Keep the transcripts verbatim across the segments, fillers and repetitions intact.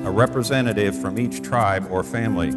a representative from each tribe or family.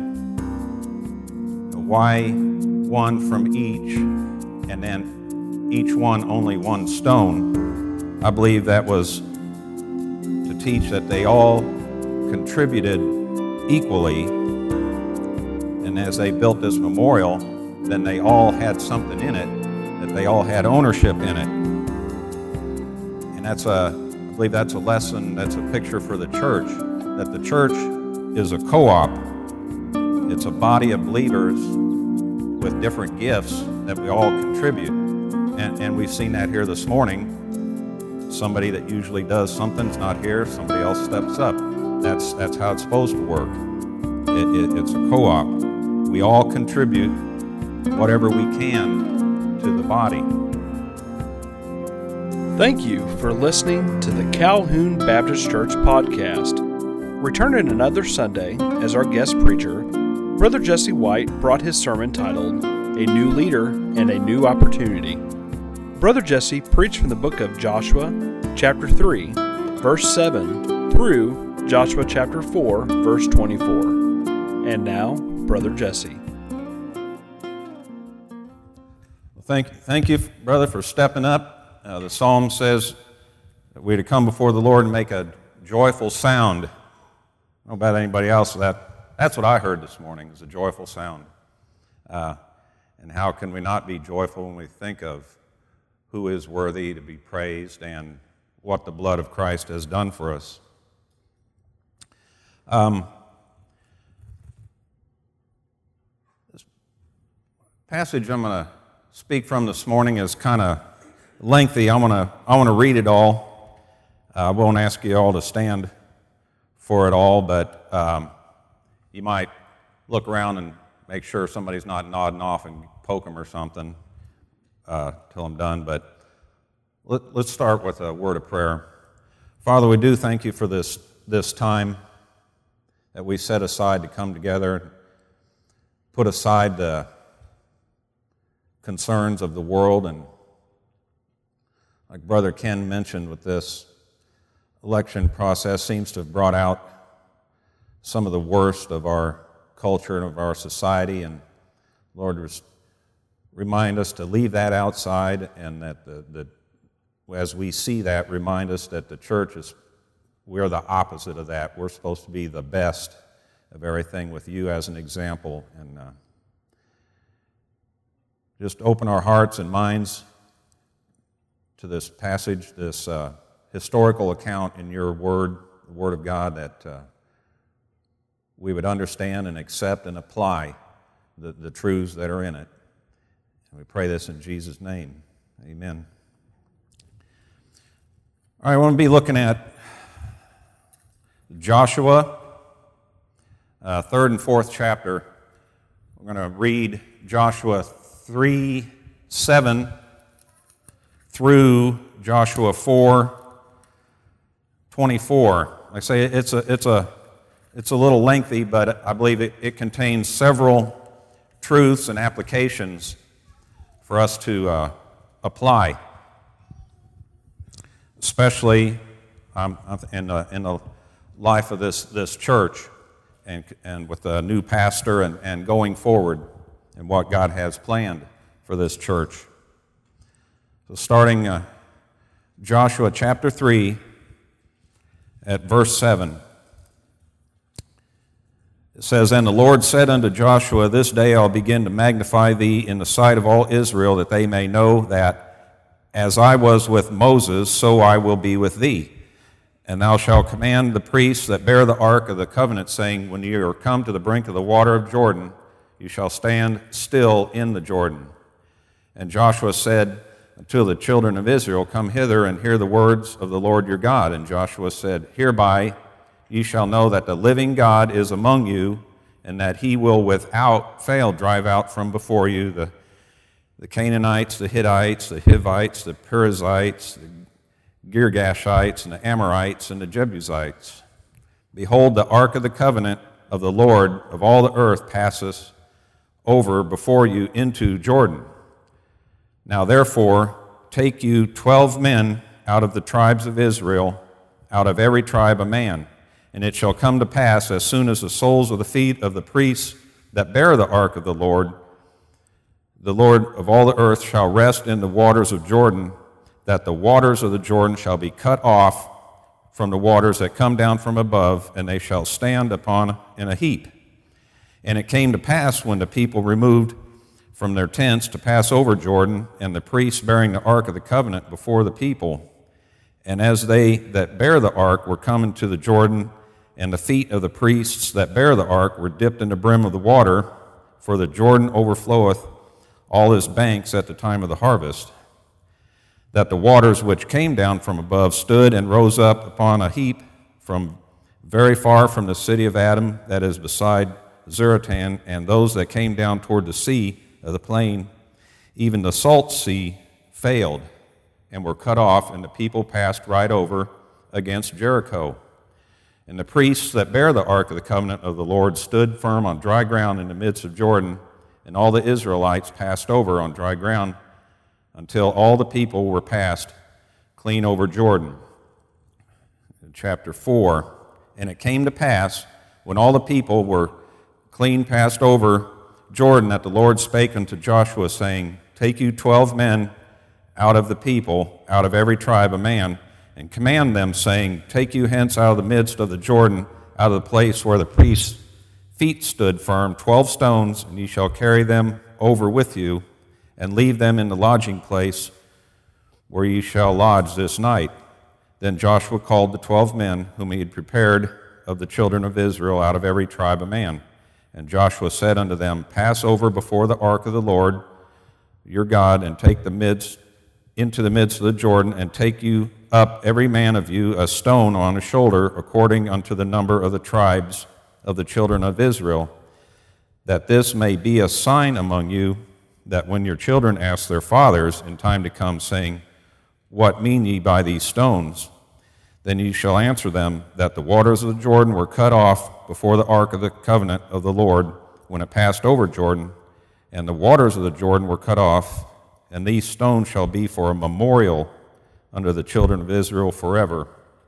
Why one from each, and then each one only one stone? I believe that was to teach that they all contributed equally, and as they built this memorial, then they all had something in it, that they all had ownership in it. And that's a, I believe that's a lesson, that's a picture for the church, that the church is a co-op. It's a body of believers with different gifts that we all contribute. And, and we've seen that here this morning. Somebody that usually does something's not here, somebody else steps up. That's, that's how it's supposed to work. It, it, it's a co-op. We all contribute whatever we can to the body. Thank you for listening to the Calhoun Baptist Church podcast. Return in another Sunday as our guest preacher, Brother Jesse White brought his sermon titled, A New Leader and a New Opportunity. Brother Jesse preached from the book of Joshua, chapter three, verse seven, through Joshua chapter four, verse twenty-four. And now, Brother Jesse. Well, thank, thank you, brother, for stepping up. Uh, the psalm says that we're to come before the Lord and make a joyful sound. I don't know about anybody else, that that's what I heard this morning, is a joyful sound. Uh, and how can we not be joyful when we think of who is worthy to be praised and what the blood of Christ has done for us? Um, this passage I'm going to speak from this morning is kind of lengthy. I want to I want to read it all. Uh, I won't ask you all to stand for it all, but um, you might look around and make sure somebody's not nodding off and poke them or something uh, till I'm done. But let, let's start with a word of prayer. Father, we do thank you for this, this time that we set aside to come together, put aside the concerns of the world, and like Brother Ken mentioned, with this election process seems to have brought out some of the worst of our culture and of our society, and Lord, remind us to leave that outside, and that the, the as we see that, remind us that the church is, we're the opposite of that. We're supposed to be the best of everything with you as an example, and uh, just open our hearts and minds to this passage, this uh, historical account in your word, the Word of God, that uh, we would understand and accept and apply the, the truths that are in it. And we pray this in Jesus' name. Amen. All right, I want to be looking at Joshua, uh, third and fourth chapter. We're going to read Joshua three, seven through Joshua four, twenty-four. Like I say, it's a it's a it's a little lengthy, but I believe it, it contains several truths and applications for us to uh, apply, especially um, in the in the life of this this church, and and with a new pastor, and, and going forward, and what God has planned for this church. So starting uh, Joshua chapter three at verse seven. It says, And the Lord said unto Joshua, This day I'll begin to magnify thee in the sight of all Israel, that they may know that as I was with Moses, so I will be with thee. And thou shalt command the priests that bear the ark of the covenant, saying, When ye are come to the brink of the water of Jordan, you shall stand still in the Jordan. And Joshua said unto the children of Israel, Come hither and hear the words of the Lord your God. And Joshua said, Hereby ye shall know that the living God is among you, and that he will without fail drive out from before you the, the Canaanites, the Hittites, the Hivites, the Perizzites, the Girgashites, and the Amorites, and the Jebusites. Behold, the ark of the covenant of the Lord of all the earth passeth over before you into Jordan. Now therefore take you twelve men out of the tribes of Israel, out of every tribe a man, And it shall come to pass, as soon as the soles of the feet of the priests that bear the ark of the Lord, the Lord of all the earth, shall rest in the waters of Jordan, that the waters of the Jordan shall be cut off from the waters that come down from above, and they shall stand upon in a heap. And it came to pass, when the people removed from their tents to pass over Jordan, and the priests bearing the ark of the covenant before the people, and as they that bear the ark were coming to the Jordan, and the feet of the priests that bear the ark were dipped in the brim of the water, for the Jordan overfloweth all his banks at the time of the harvest, that the waters which came down from above stood and rose up upon a heap from very far from the city of Adam, that is beside Zeratan, and those that came down toward the sea of the plain, even the salt sea, failed and were cut off, and the people passed right over against Jericho. And the priests that bear the ark of the covenant of the Lord stood firm on dry ground in the midst of Jordan, and all the Israelites passed over on dry ground until all the people were passed clean over Jordan. In chapter four, and it came to pass, when all the people were clean passed over Jordan, that the Lord spake unto Joshua, saying, Take you twelve men out of the people, out of every tribe a man, and command them, saying, Take you hence out of the midst of the Jordan, out of the place where the priests' feet stood firm, twelve stones, and ye shall carry them over with you, and leave them in the lodging place where ye shall lodge this night. Then Joshua called the twelve men whom he had prepared of the children of Israel out of every tribe a man. And Joshua said unto them, Pass over before the ark of the Lord your God, and take the midst into the midst of the Jordan, and take you up every man of you a stone on his shoulder, according unto the number of the tribes of the children of Israel, that this may be a sign among you, that when your children ask their fathers in time to come, saying, What mean ye by these stones? Then ye shall answer them, that the waters of the Jordan were cut off before the ark of the covenant of the Lord, when it passed over Jordan, and the waters of the Jordan were cut off, and these stones shall be for a memorial unto the children of Israel forever.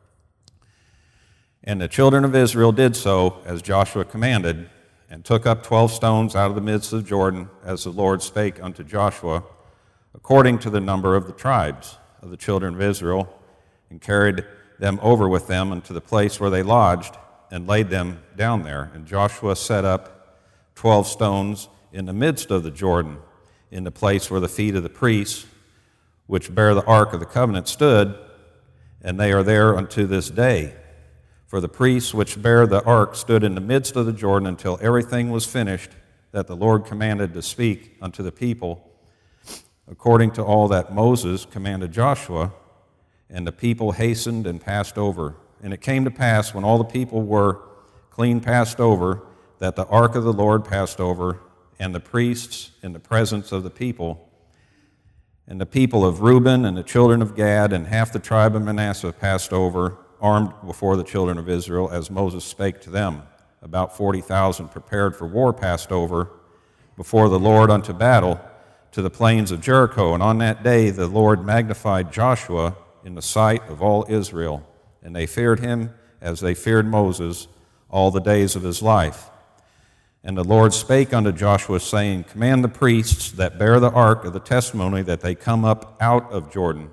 And the children of Israel did so, as Joshua commanded, and took up twelve stones out of the midst of Jordan, as the Lord spake unto Joshua, according to the number of the tribes of the children of Israel, and carried them over with them unto the place where they lodged, and laid them down there. And Joshua set up twelve stones in the midst of the Jordan, in the place where the feet of the priests, which bear the ark of the covenant, stood, and they are there unto this day. For the priests which bear the ark stood in the midst of the Jordan until everything was finished that the Lord commanded to speak unto the people, according to all that Moses commanded Joshua. And the people hastened and passed over. And it came to pass, when all the people were clean passed over, that the ark of the Lord passed over, and the priests in the presence of the people. And the people of Reuben and the children of Gad and half the tribe of Manasseh passed over, armed before the children of Israel, as Moses spake to them. About forty thousand prepared for war passed over before the Lord unto battle to the plains of Jericho. And on that day the Lord magnified Joshua in the sight of all Israel, and they feared him as they feared Moses all the days of his life. And the Lord spake unto Joshua, saying, Command the priests that bear the ark of the testimony that they come up out of Jordan.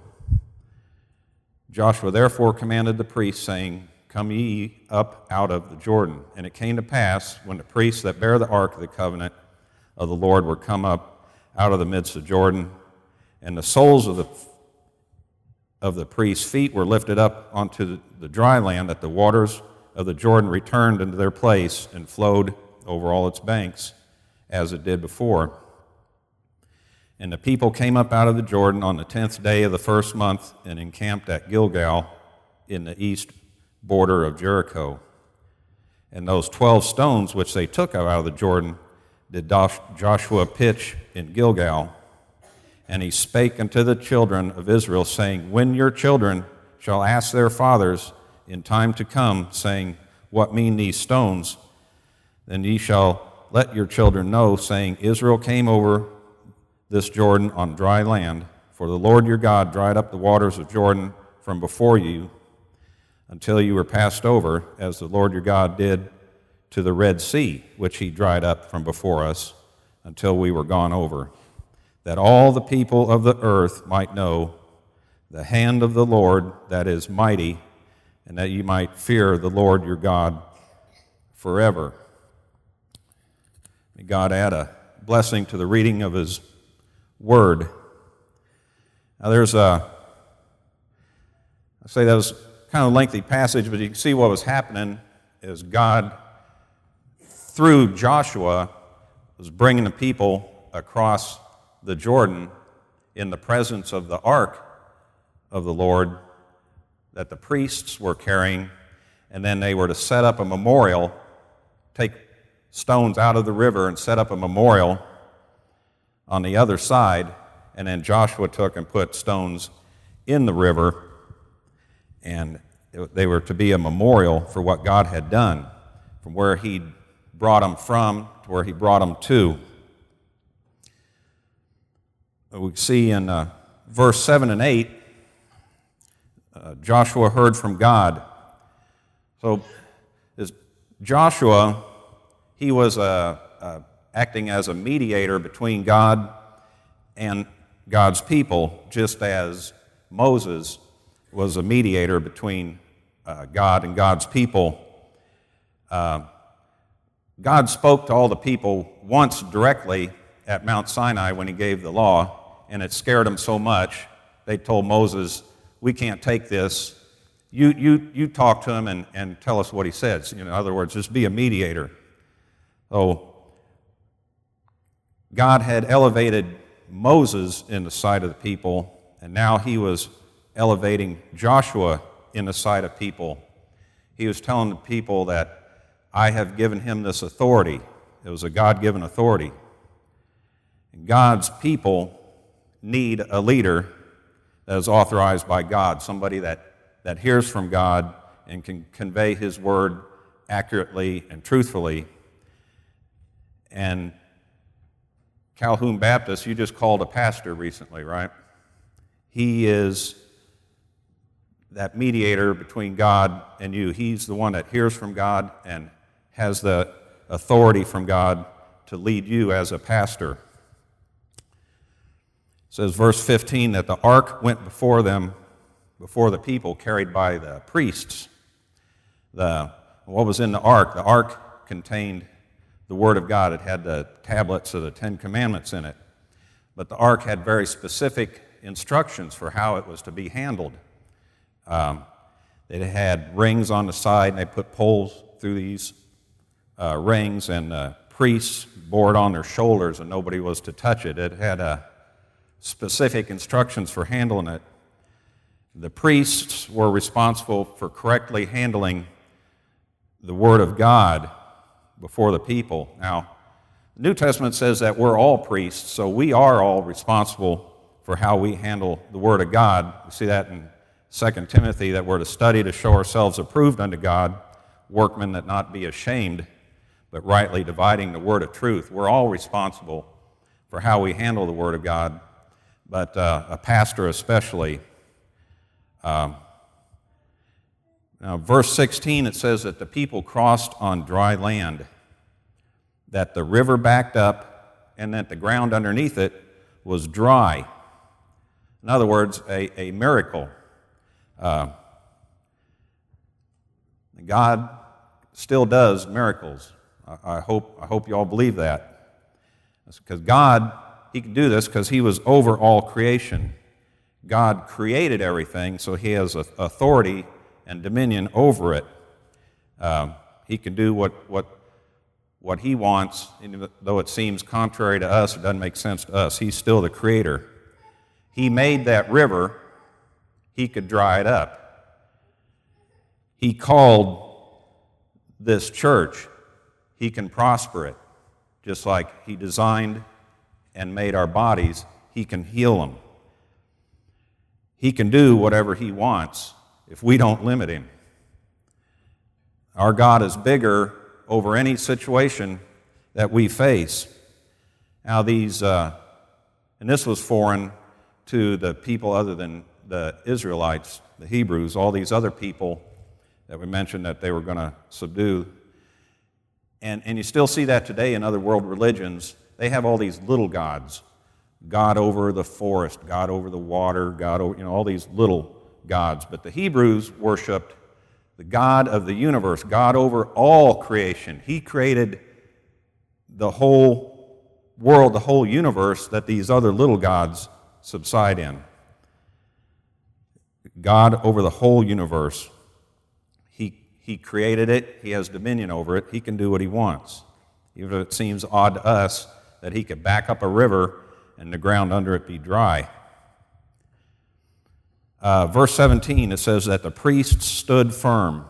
Joshua therefore commanded the priests, saying, Come ye up out of the Jordan. And it came to pass, when the priests that bear the ark of the covenant of the Lord were come up out of the midst of Jordan, and the soles of the of the priests' feet were lifted up onto the, the dry land, that the waters of the Jordan returned into their place and flowed over all its banks, as it did before. And the people came up out of the Jordan on the tenth day of the first month, and encamped at Gilgal in the east border of Jericho. And those twelve stones which they took out of the Jordan did Joshua pitch in Gilgal. And he spake unto the children of Israel, saying, When your children shall ask their fathers in time to come, saying, What mean these stones? Then ye shall let your children know, saying, Israel came over this Jordan on dry land, for the Lord your God dried up the waters of Jordan from before you until you were passed over, as the Lord your God did to the Red Sea, which he dried up from before us until we were gone over, that all the people of the earth might know the hand of the Lord that is mighty, and that you might fear the Lord your God forever. May God add a blessing to the reading of his word. Now there's a, I say that was kind of a lengthy passage, but you can see what was happening is God, through Joshua, was bringing the people across the Jordan in the presence of the ark of the Lord that the priests were carrying, and then they were to set up a memorial, take stones out of the river and set up a memorial on the other side, and then Joshua took and put stones in the river, and they were to be a memorial for what God had done, from where he brought them from to where he brought them to. We see in uh, verse seven and eight, uh, Joshua heard from God. So this Joshua, he was uh, uh, acting as a mediator between God and God's people, just as Moses was a mediator between uh, God and God's people. Uh, God spoke to all the people once directly at Mount Sinai when he gave the law, and it scared them so much, they told Moses, we can't take this. You you you talk to him and, and tell us what he says. You know, in other words, just be a mediator. So God had elevated Moses in the sight of the people, and now he was elevating Joshua in the sight of people. He was telling the people that I have given him this authority. It was a God-given authority. And God's people need a leader that is authorized by God, somebody that, that hears from God and can convey his word accurately and truthfully. And Calhoun Baptist, you just called a pastor recently, right? He is that mediator between God and you. He's the one that hears from God and has the authority from God to lead you as a pastor. It says, verse fifteen, that the ark went before them, before the people, carried by the priests. The, what was in the ark? The ark contained the Word of God. It had the tablets of the Ten Commandments in it. But the ark had very specific instructions for how it was to be handled. Um, it had rings on the side, and they put poles through these uh, rings, and the priests bore it on their shoulders, and nobody was to touch it. It had uh, specific instructions for handling it. The priests were responsible for correctly handling the Word of God before the people. Now, the New Testament says that we're all priests, so we are all responsible for how we handle the Word of God. We see that in Second Timothy, that we're to study to show ourselves approved unto God, workmen that not be ashamed, but rightly dividing the word of truth. We're all responsible for how we handle the Word of God, but uh, a pastor especially. Um, now, verse sixteen, it says that the people crossed on dry land, that the river backed up, and that the ground underneath it was dry. In other words, a, a miracle. Uh, God still does miracles. I, I hope I hope you all believe that. Because God, He can do this because He was over all creation. God created everything, so He has authority and dominion over it. Um, he can do what, what, what He wants, even though it seems contrary to us, it doesn't make sense to us. He's still the Creator. He made that river. He could dry it up. He called this church. He can prosper it. Just like He designed and made our bodies, He can heal them. He can do whatever He wants if we don't limit Him. Our God is bigger over any situation that we face. Now these, uh, and this was foreign to the people other than the Israelites, the Hebrews. All these other people that we mentioned that they were going to subdue. And, and you still see that today in other world religions. They have all these little gods. God over the forest, God over the water, God over, you know, all these little gods. But the Hebrews worshiped the God of the universe, God over all creation. He created the whole world, the whole universe that these other little gods subside in. God over the whole universe. He, he created it. He has dominion over it. He can do what he wants. Even if it seems odd to us that he could back up a river and the ground under it be dry. Uh, verse seventeen, it says that the priests stood firm.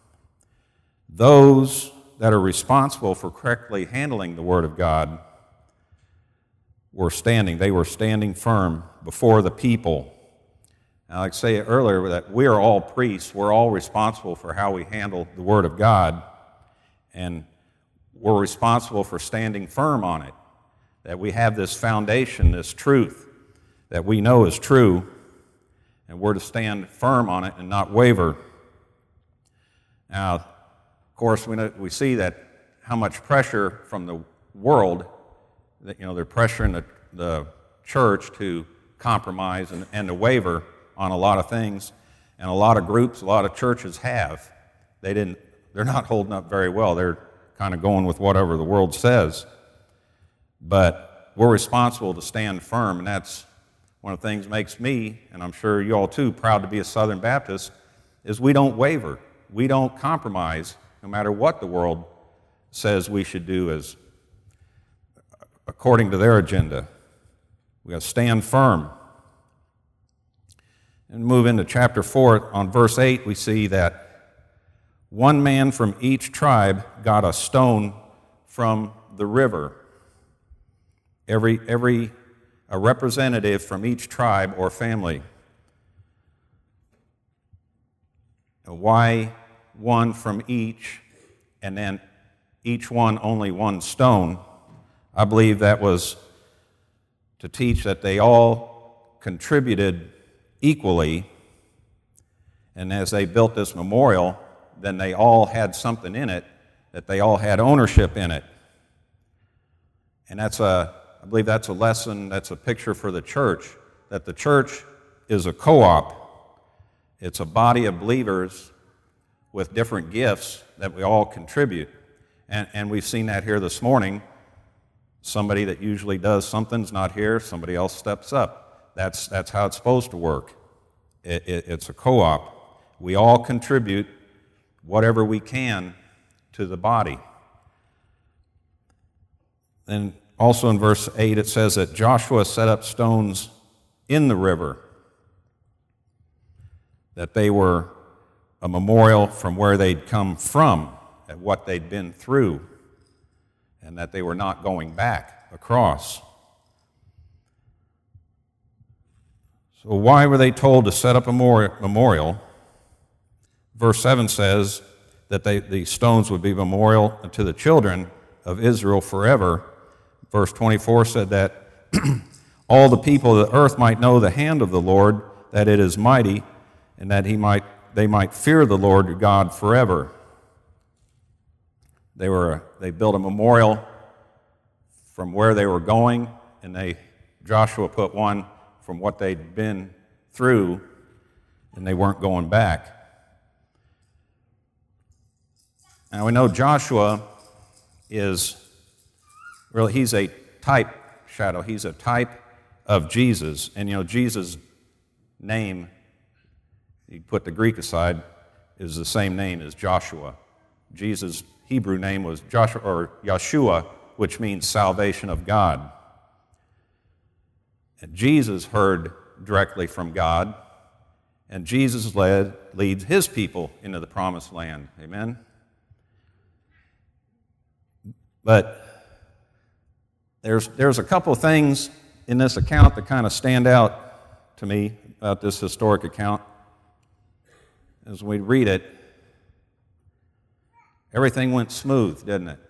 Those that are responsible for correctly handling the Word of God were standing. They were standing firm before the people. Now, like I say earlier, that we are all priests. We're all responsible for how we handle the Word of God, and we're responsible for standing firm on it. That we have this foundation, this truth that we know is true, and we're to stand firm on it and not waver. Now, of course, we know, we see that how much pressure from the world, that, you know, they're pressuring the, the church to compromise and, and to waver on a lot of things, and a lot of groups, a lot of churches have. They didn't. They're not holding up very well. They're kind of going with whatever the world says. But we're responsible to stand firm, and that's one of the things that makes me, and I'm sure you all too, proud to be a Southern Baptist, is we don't waver. We don't compromise, no matter what the world says we should do as according to their agenda. We got to stand firm. And move into chapter four, on verse eight, we see that one man from each tribe got a stone from the river. Every, every a representative from each tribe or family. Why one from each, and then each one only one stone? I believe that was to teach that they all contributed equally, and as they built this memorial, then they all had something in it, that they all had ownership in it. And that's a, I believe that's a lesson, that's a picture for the church, that the church is a co-op. It's a body of believers with different gifts that we all contribute. And, and we've seen that here this morning. Somebody that usually does something's not here, somebody else steps up. That's, that's how it's supposed to work. It, it, it's a co-op. We all contribute whatever we can to the body. And also in verse eight it says that Joshua set up stones in the river, that they were a memorial from where they'd come from, at what they'd been through, and that they were not going back across. So why were they told to set up a memorial? Verse seven says that they, the stones would be memorial to the children of Israel forever. Verse twenty-four said that all the people of the earth might know the hand of the Lord, that it is mighty, and that he might they might fear the Lord God forever. They were they built a memorial from where they were going, and they Joshua put one from what they'd been through, and they weren't going back. Now we know Joshua is really, he's a type shadow. He's a type of Jesus. And you know, Jesus' name, you put the Greek aside, is the same name as Joshua. Jesus' Hebrew name was Joshua or Yeshua, which means salvation of God. And Jesus heard directly from God, and Jesus led leads his people into the promised land. Amen. But There's, there's a couple of things in this account that kind of stand out to me about this historic account. As we read it, everything went smooth, didn't it?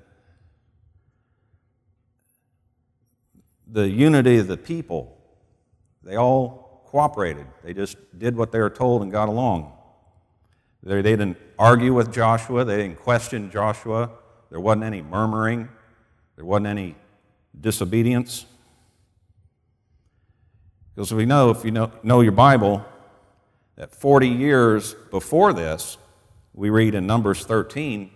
The unity of the people, they all cooperated. They just did what they were told and got along. They, they didn't argue with Joshua. They didn't question Joshua. There wasn't any murmuring. There wasn't any disobedience. Because we know, if you know, know your Bible, that forty years before this, we read in Numbers thirteen,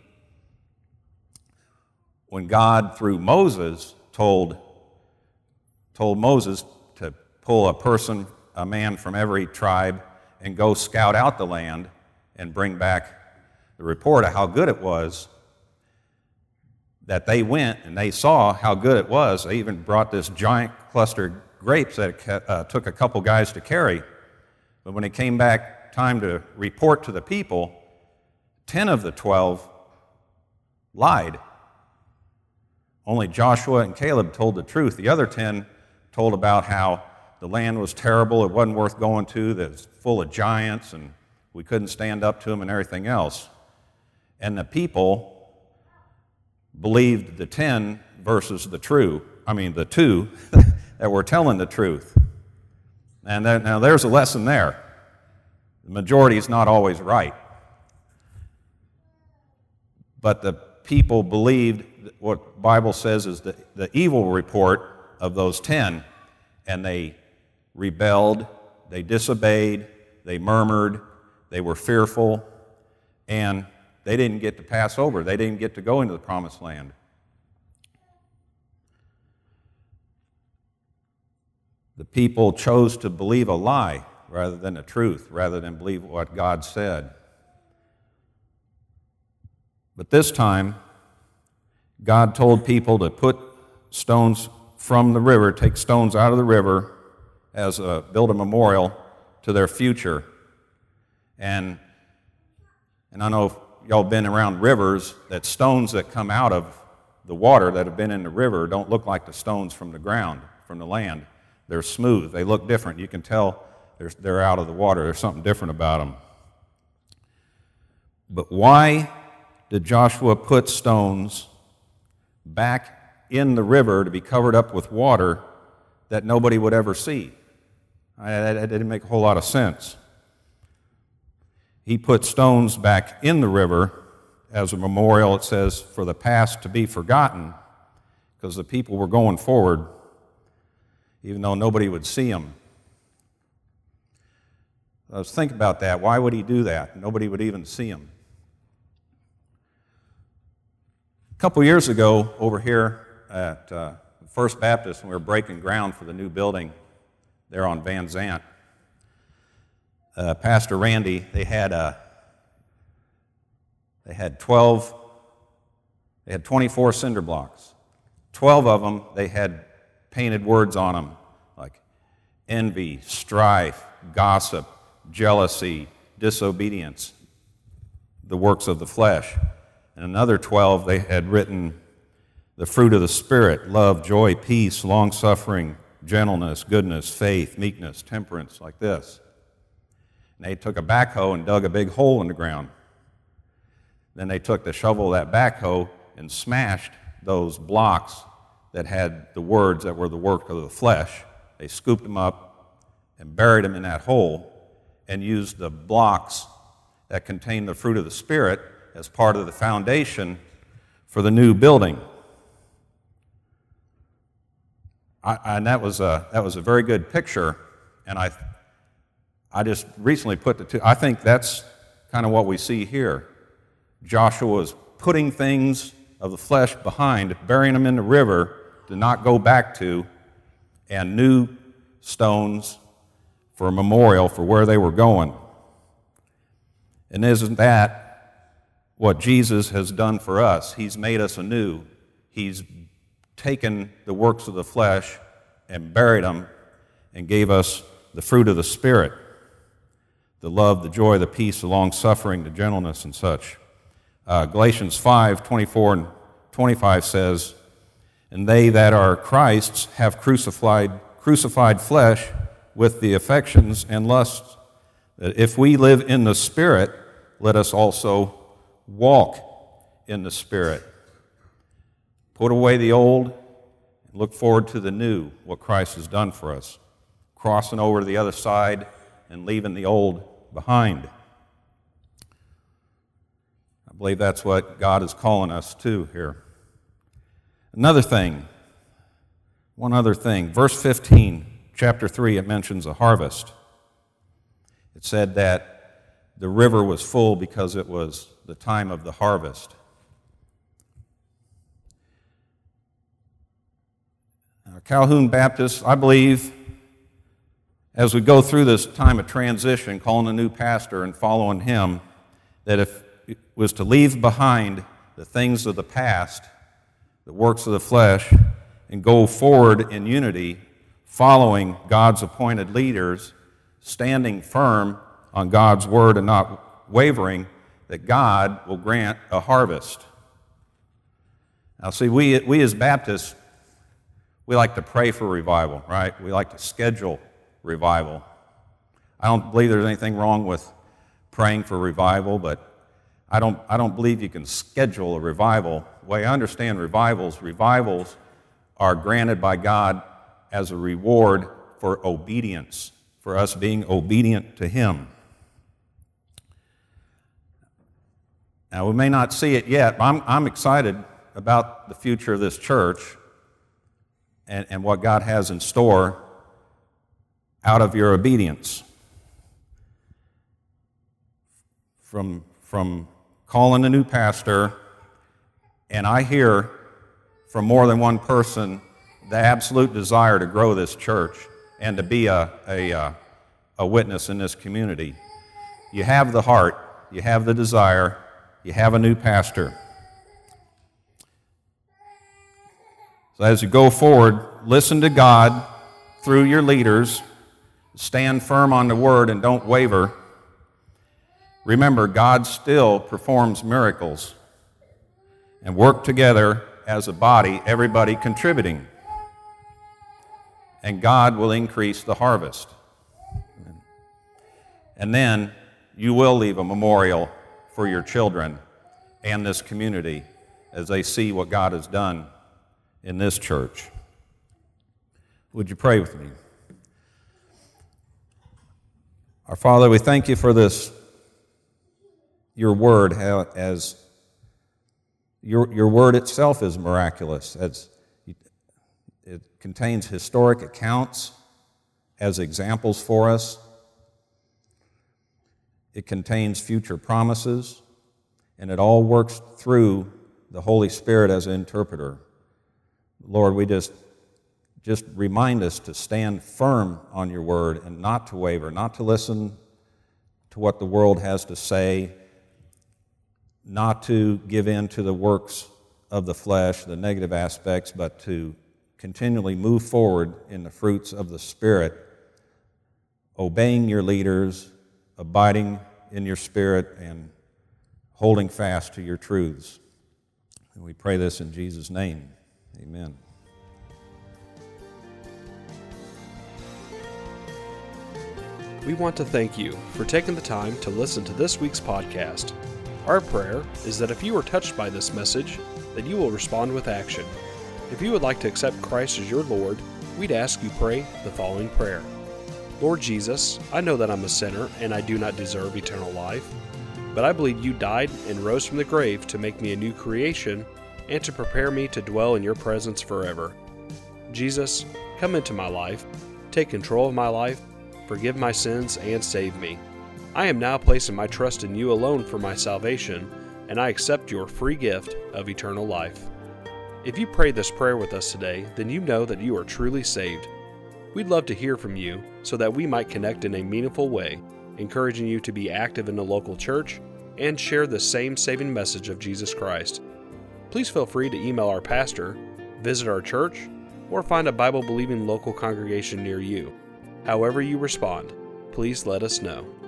when God, through Moses, told, told Moses to pull a person, a man from every tribe, and go scout out the land and bring back the report of how good it was, that they went and they saw how good it was. They even brought this giant cluster of grapes that it uh, took a couple guys to carry. But when it came back time to report to the people, ten of the twelve lied. Only Joshua and Caleb told the truth. The other ten told about how the land was terrible, it wasn't worth going to, that it was full of giants, and we couldn't stand up to them and everything else. And the people believed the ten versus the true, I mean the two that were telling the truth. And then, now there's a lesson there. The majority is not always right. But the people believed what the Bible says is the, the evil report of those ten, and they rebelled, they disobeyed, they murmured, they were fearful, and they didn't get to pass over. They didn't get to go into the promised land. The people chose to believe a lie rather than the truth, rather than believe what God said. But this time, God told people to put stones from the river, take stones out of the river, as a, build a memorial to their future. And, and I know if y'all been around rivers, that stones that come out of the water that have been in the river don't look like the stones from the ground, from the land. They're smooth. They look different. You can tell they're, they're out of the water. There's something different about them. But why did Joshua put stones back in the river to be covered up with water that nobody would ever see? That didn't make a whole lot of sense. He put stones back in the river as a memorial, it says, for the past to be forgotten, because the people were going forward, even though nobody would see them. Let's think about that. Why would he do that? Nobody would even see him. A couple years ago, over here at uh, First Baptist, when we were breaking ground for the new building there on Van Zant, uh, Pastor Randy, they had a, they had twelve, they had twenty-four cinder blocks. Twelve of them, they had painted words on them like envy, strife, gossip, jealousy, disobedience, the works of the flesh. And another twelve, they had written the fruit of the Spirit, love, joy, peace, long-suffering, gentleness, goodness, faith, meekness, temperance, like this. And they took a backhoe and dug a big hole in the ground. Then they took the shovel of that backhoe and smashed those blocks that had the words that were the work of the flesh. They scooped them up and buried them in that hole and used the blocks that contained the fruit of the Spirit as part of the foundation for the new building. I, and that was a that was a very good picture, and I I just recently put the two. I think that's kind of what we see here. Joshua was putting things of the flesh behind, burying them in the river to not go back to, and new stones for a memorial for where they were going. And isn't that what Jesus has done for us? He's made us anew. He's taken the works of the flesh and buried them and gave us the fruit of the Spirit, the love, the joy, the peace, the long-suffering, the gentleness, and such. Uh, Galatians five, twenty-four and twenty-five says, "And they that are Christ's have crucified, crucified flesh with the affections and lusts. That if we live in the Spirit, let us also walk in the Spirit." Put away the old and look forward to the new, what Christ has done for us, crossing over to the other side and leaving the old behind. believe that's what God is calling us to here. Another thing, one other thing, verse fifteen, chapter three, it mentions a harvest. It said that the river was full because it was the time of the harvest. Now, Calhoun Baptist, I believe, as we go through this time of transition, calling a new pastor and following him, that if it was to leave behind the things of the past, the works of the flesh, and go forward in unity, following God's appointed leaders, standing firm on God's word and not wavering, that God will grant a harvest. Now, see, we, we as Baptists, we like to pray for revival, right? We like to schedule revival. I don't believe there's anything wrong with praying for revival, but I don't, I don't believe you can schedule a revival. The way I understand revivals, revivals are granted by God as a reward for obedience, for us being obedient to Him. Now, we may not see it yet, but I'm, I'm excited about the future of this church and, and what God has in store out of your obedience. From, from calling a new pastor, and I hear from more than one person the absolute desire to grow this church and to be a, a, a witness in this community. You have the heart, you have the desire, you have a new pastor. So as you go forward, listen to God through your leaders, stand firm on the word and don't waver. Remember, God still performs miracles, and work together as a body, everybody contributing. And God will increase the harvest. And then you will leave a memorial for your children and this community as they see what God has done in this church. Would you pray with me? Our Father, we thank you for this, your word, as your, your word itself is miraculous. As it contains historic accounts as examples for us. It contains future promises, and it all works through the Holy Spirit as an interpreter. Lord, we just, just remind us to stand firm on your word and not to waver, not to listen to what the world has to say, not to give in to the works of the flesh, the negative aspects, but to continually move forward in the fruits of the Spirit, obeying your leaders, abiding in your Spirit, and holding fast to your truths. And we pray this in Jesus' name. Amen. We want to thank you for taking the time to listen to this week's podcast. Our prayer is that if you were touched by this message, that you will respond with action. If you would like to accept Christ as your Lord, we'd ask you pray the following prayer. Lord Jesus, I know that I'm a sinner and I do not deserve eternal life, but I believe you died and rose from the grave to make me a new creation and to prepare me to dwell in your presence forever. Jesus, come into my life, take control of my life, forgive my sins, and save me. I am now placing my trust in you alone for my salvation, and I accept your free gift of eternal life. If you prayed this prayer with us today, then you know that you are truly saved. We'd love to hear from you so that we might connect in a meaningful way, encouraging you to be active in the local church and share the same saving message of Jesus Christ. Please feel free to email our pastor, visit our church, or find a Bible-believing local congregation near you. However you respond, please let us know.